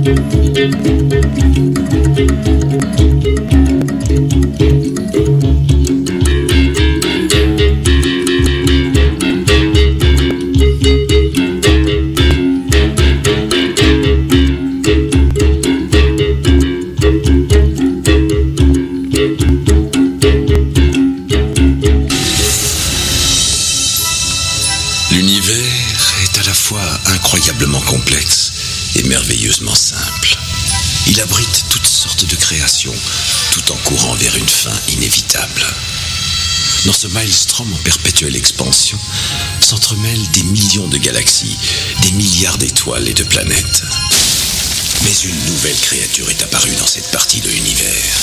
Incroyablement complexe et merveilleusement simple. Il abrite toutes sortes de créations, tout en courant vers une fin inévitable. Dans ce maelstrom en perpétuelle expansion, s'entremêlent des millions de galaxies, des milliards d'étoiles et de planètes. Mais une nouvelle créature est apparue dans cette partie de l'univers.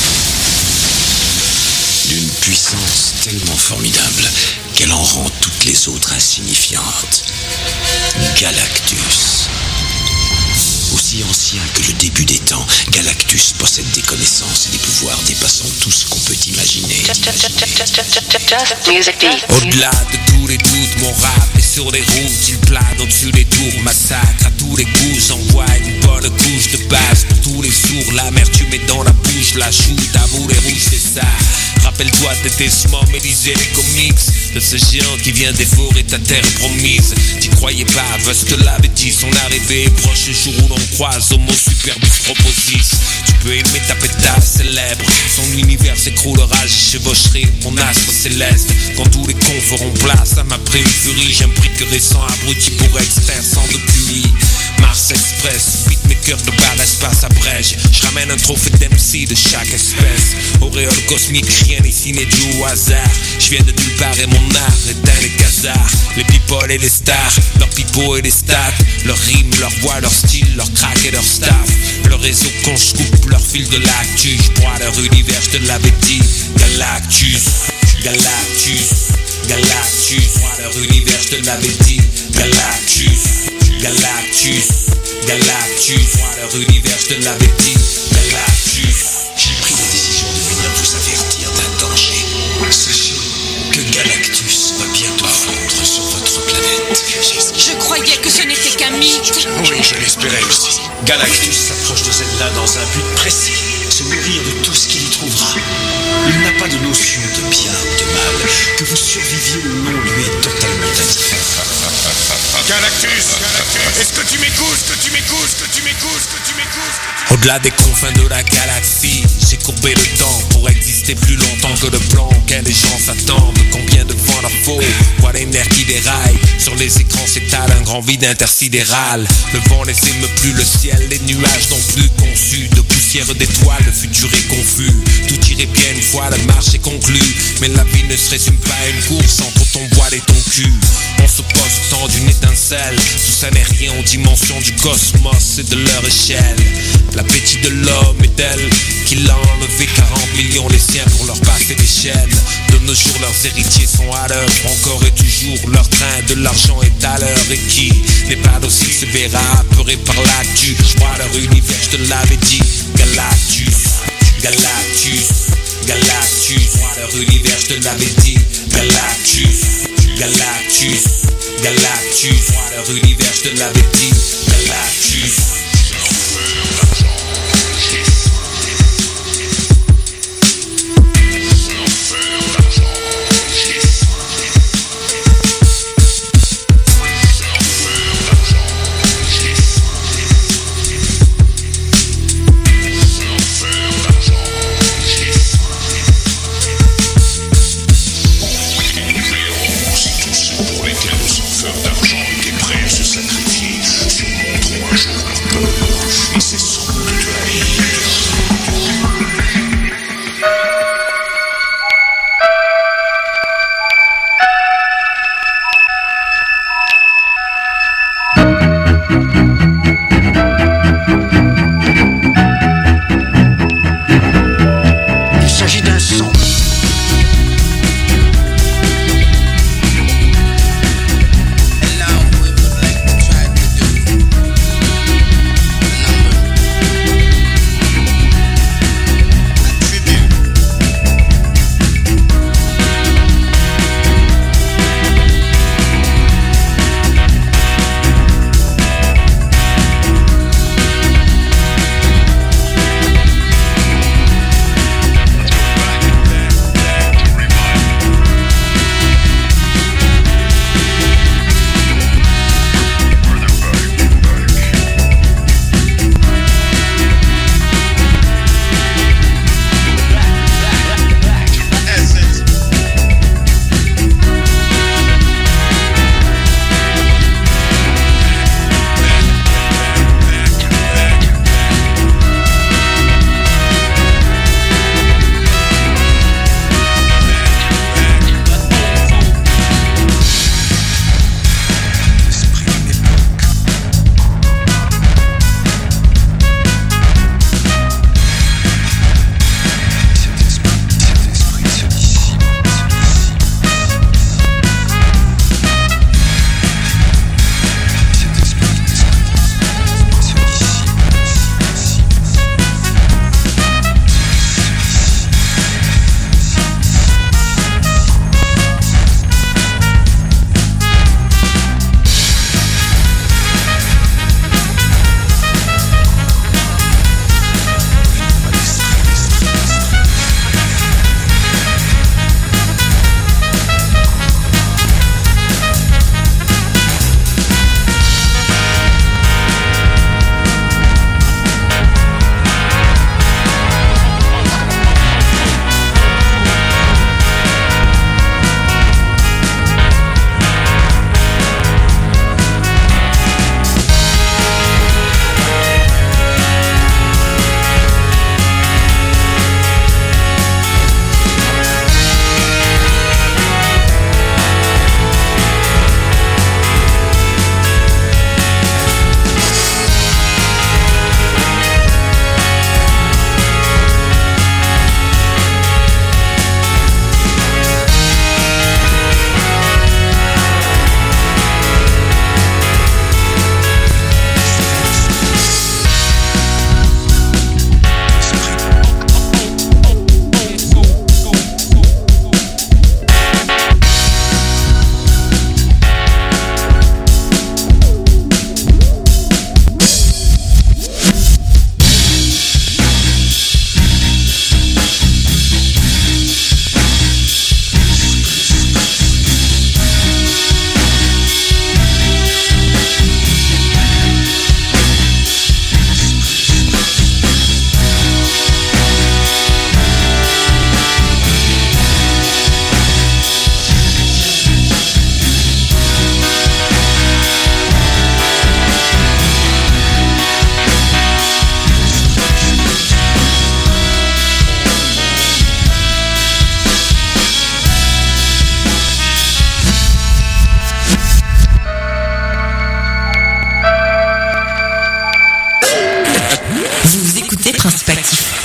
D'une puissance tellement formidable qu'elle en rend toutes les autres insignifiantes. Galactus. Aussi ancien que le début des temps, Galactus possède des connaissances et des pouvoirs dépassant tout ce qu'on peut imaginer. Au-delà de tous les doutes, mon rap est sur les routes. Il plane au-dessus des tours, massacre à tous les coups. J'envoie une bonne couche de base pour tous les sourds. L'amertume est dans la bouche, la choute à boulet rouge, c'est ça. Rappelle-toi de tes smom et lisez les comics de ce géant qui vient dévorer ta terre promise. T'y croyais pas, Vust te l'avait dit. Son arrivée est proche le jour où l'on croise Homo superbus proposis. Tu peux aimer ta pétasse célèbre, son univers s'écroulera. Je chevaucherai mon astre céleste quand tous les cons feront place à ma périphérie. J'imbriquerai sans abruti pour extraire sans de pluie. Mars Express, beatmaker de bar espace abrège. Je ramène un trophée d'MC de chaque espèce. Auréole cosmique, rien ici n'est dû au hasard. Je viens de nulle part et mon art éteint les casards. Les people et les stars, leurs pipeaux et les stats. Leurs rimes, leur voix, leur style, leur crack et leur staff. Leur réseau quand je coupe leur fil de l'actu. Je broie leur univers, je te l'avais dit. Galactus, Galactus, Galactus. Je broie leur univers, je te l'avais dit. Galactus, Galactus, Galactus. Je broie leur univers, je te l'avais dit. Galactus. J'ai pris la décision de venir vous avertir d'un danger. Sachez que Galactus va bientôt fondre sur votre planète. Je croyais que ce n'était qu'un mythe. Oui, je l'espérais aussi. Galactus s'approche de Zelda dans un but précis, se nourrir de tout ce qu'il y trouvera. Il n'a pas de notion de bien ou de mal. Que vous surviviez ou non lui est totalement indifférent. Galactus, est-ce que tu m'écoutes, que tu m'écoutes, que tu m'écoutes, que tu m'écoutes? Au-delà des confins de la galaxie, j'ai courbé le temps pour exister plus longtemps que le plan auquel les gens s'attendent. Combien de fois leur faut, vois les nerfs qui déraillent. Sur les écrans s'étale un grand vide intersidéral. Le vent les émeut plus, le ciel, les nuages non plus conçus. De poussière d'étoiles, le futur est confus. Tout irait bien une fois la marche est conclue. Mais la vie ne se résume pas à une course entre ton voile et ton cul. On se pose au temps d'une étincelle. Tout ça n'est rien aux dimensions du cosmos et de leur échelle. L'appétit de l'homme est tel qu'il a enlevé 40 millions les siens pour leur passer des chaînes. De nos jours leurs héritiers sont à l'heure. Encore et toujours leur train de l'argent est à l'heure. Et qui n'est pas docile se verra apeuré par l'actu. Je vois leur univers, je te l'avais dit. Galactus, Galactus, Galactus. Je vois leur univers, je te l'avais dit. Galactus, Galactus, Galactus. Je vois leur univers, je te l'avais dit. Galactus. D'argent et des prêts à se sacrifier, surmonteront un jour leur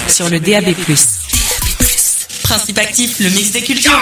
sur le DAB+. Principe actif, le mix des cultures.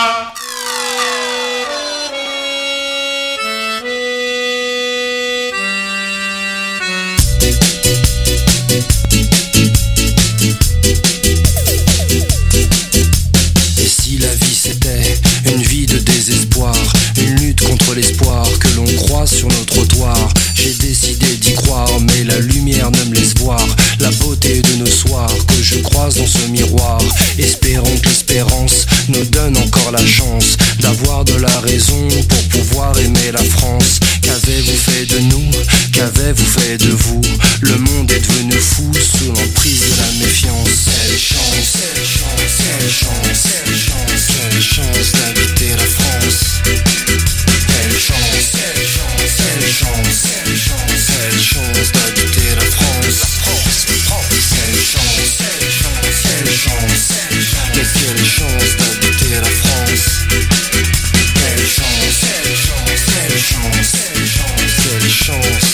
Et si la vie c'était une vie de désespoir, une lutte contre l'espoir que l'on croise sur nos trottoirs, j'ai décidé d'y croire, mais la lumière ne me laisse voir la beauté de nos soirs que je croise dans ce miroir. Espérons que l'espérance nous donne encore la chance d'avoir de la raison pour pouvoir aimer la France. Qu'avez-vous fait de nous? Qu'avez-vous fait de vous? Le monde est devenu fou sous l'emprise de la méfiance. Quelle chance, quelle chance, quelle chance, quelle chance, quelle chance d'habiter la France. Quelle chance, quelle chance, quelle chance, quelle chance, quelle chance d'habiter la France. Quelle chance, quelle chance, quelle chance, mais quelle chance d'habiter la France. Quelle chance, quelle chance, quelle chance, quelle chance, quelle chance.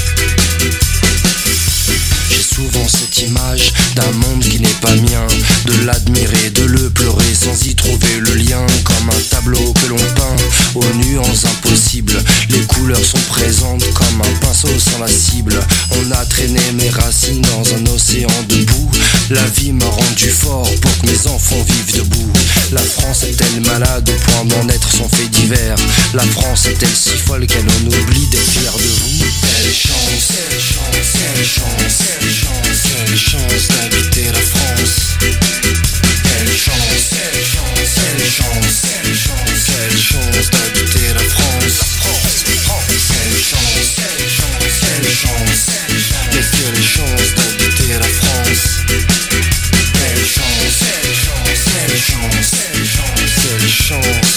J'ai souvent cette image d'un monde qui n'est pas mien, de l'admirer, de le pleurer sans y trouver le lien. Comme un tableau que l'on peint aux nuances impossibles, les couleurs sont présentes comme un pinceau sans la cible. On a traîné mes racines dans un océan de boue. La vie m'a rendu fort pour que mes enfants vivent debout. La France est-elle malade au point d'en être son fait divers? La France est-elle si folle qu'elle en oublie d'être fière de vous? Quelle chance, quelle chance, quelle chance, quelle chance, quelle chance d'habiter la France. Quelle chance, quelle chance, quelle chance, quelle chance, quelle chance d'habiter la France. Quelle chance, quelle chance, quelle chance, mais quelle chance d'habiter la France. Quelle chance, quelle chance, quelle chance, quelle chance, quelle chance.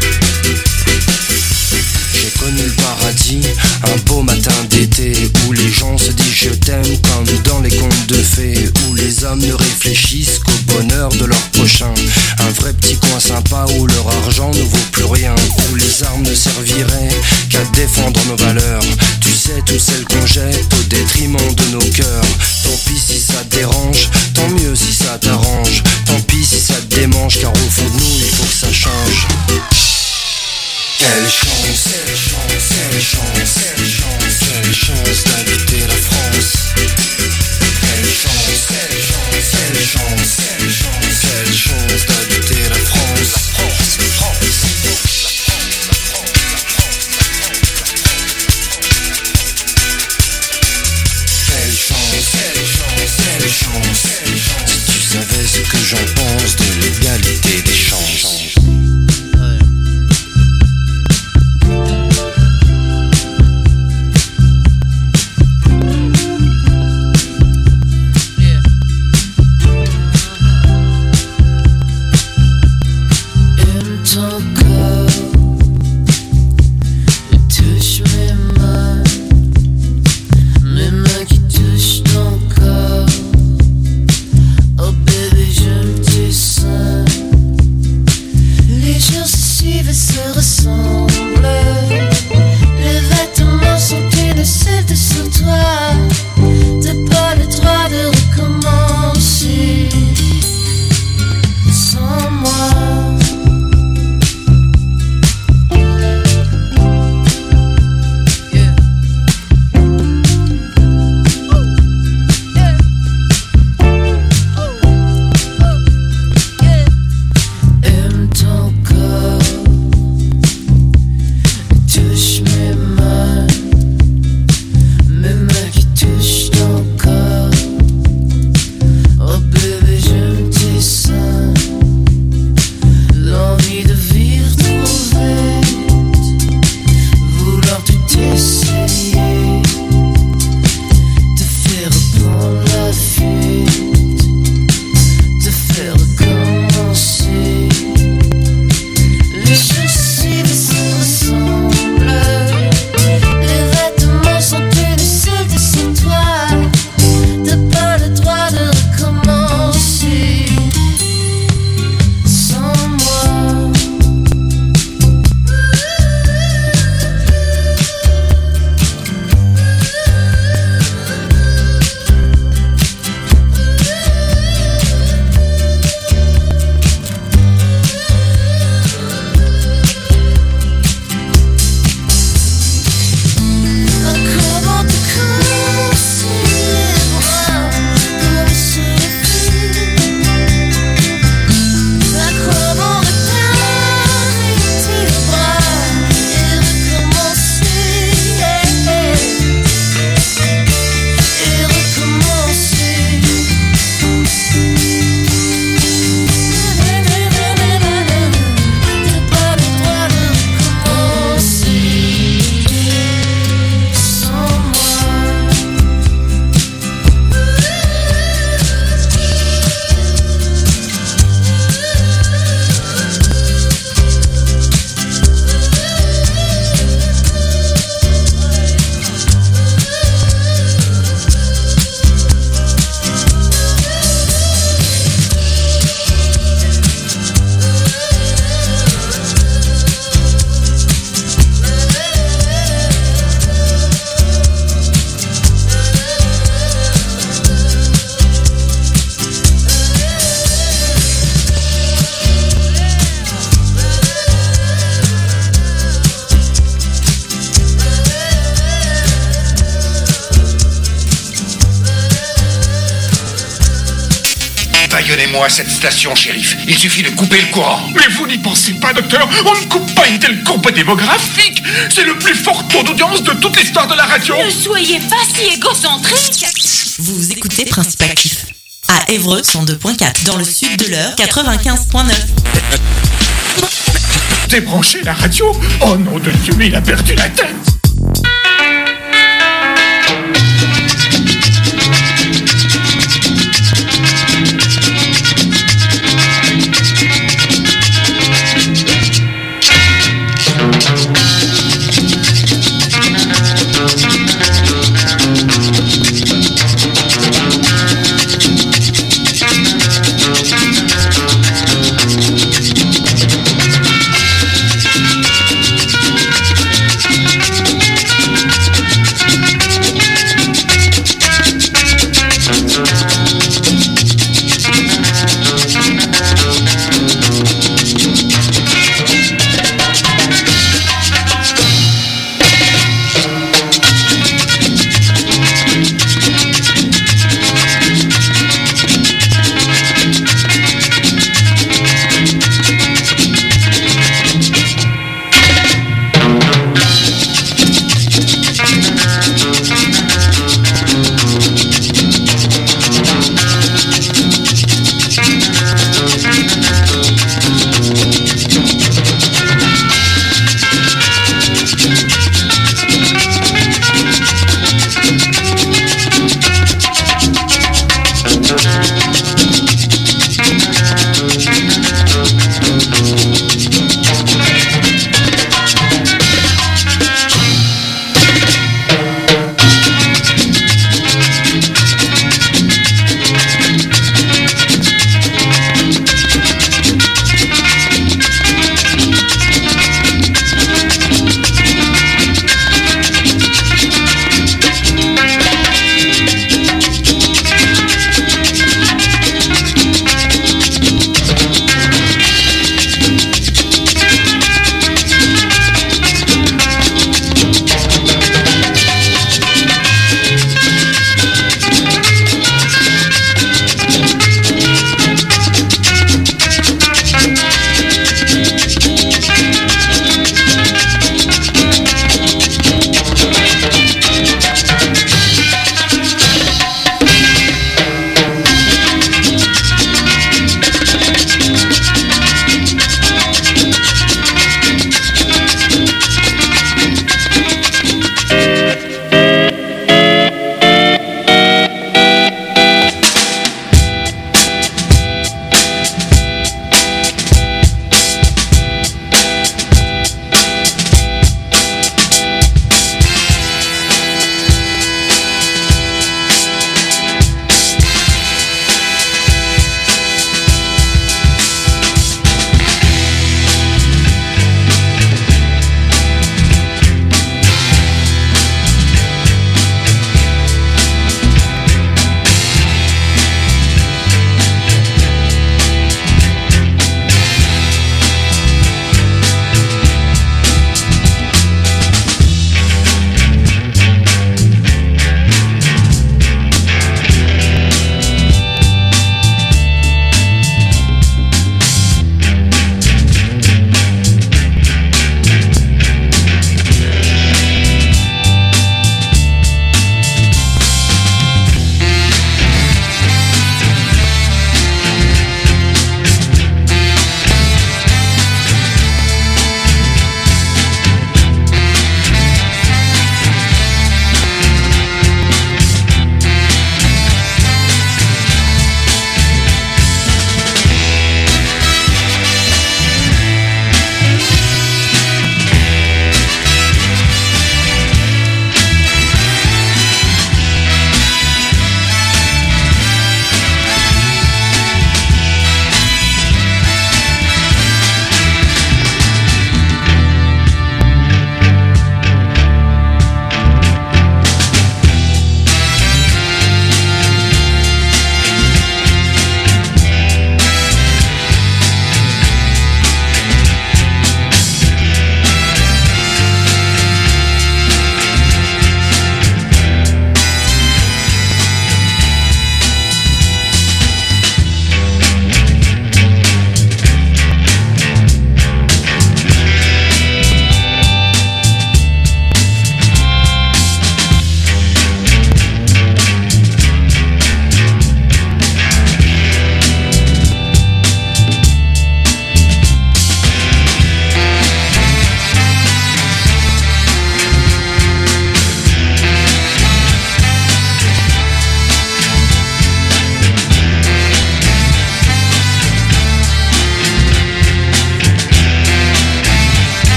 J'ai connu le paradis, un beau matin d'été, où les gens se disent je t'aime comme dans les contes de fées, où les hommes ne réfléchissent qu'au bonheur de leur prochain. Un vrai petit coin sympa où leur argent ne vaut plus rien, où les armes ne serviraient qu'à défendre nos valeurs. Tu sais, toutes celles qu'on jette au détriment de nos cœurs. Tant pis si ça te dérange, tant mieux si ça t'arrange. Tant pis si ça te démange, car au fond de nous il faut que ça change. Quelle chance, quelle chance, quelle chance, quelle chance, quelle chance d'habiter la France. Quelle chance, quelle chance, quelle chance, quelle chance, quelle chance d'habiter la France. Quelle chance, quelle chance, quelle chance, quelle chance. Si tu savais ce que j'en pense de l'égalité des chances. Donnez-moi cette station, shérif. Il suffit de couper le courant. Mais vous n'y pensez pas, docteur. On ne coupe pas une telle courbe démographique. C'est le plus fort taux d'audience de toute l'histoire de la radio. Ne soyez pas si égocentrique. Vous écoutez Principe Actif. À Évreux, 102.4. Dans le sud de l'Eure, 95.9. Débrancher la radio. Oh nom de Dieu, mais il a perdu la tête.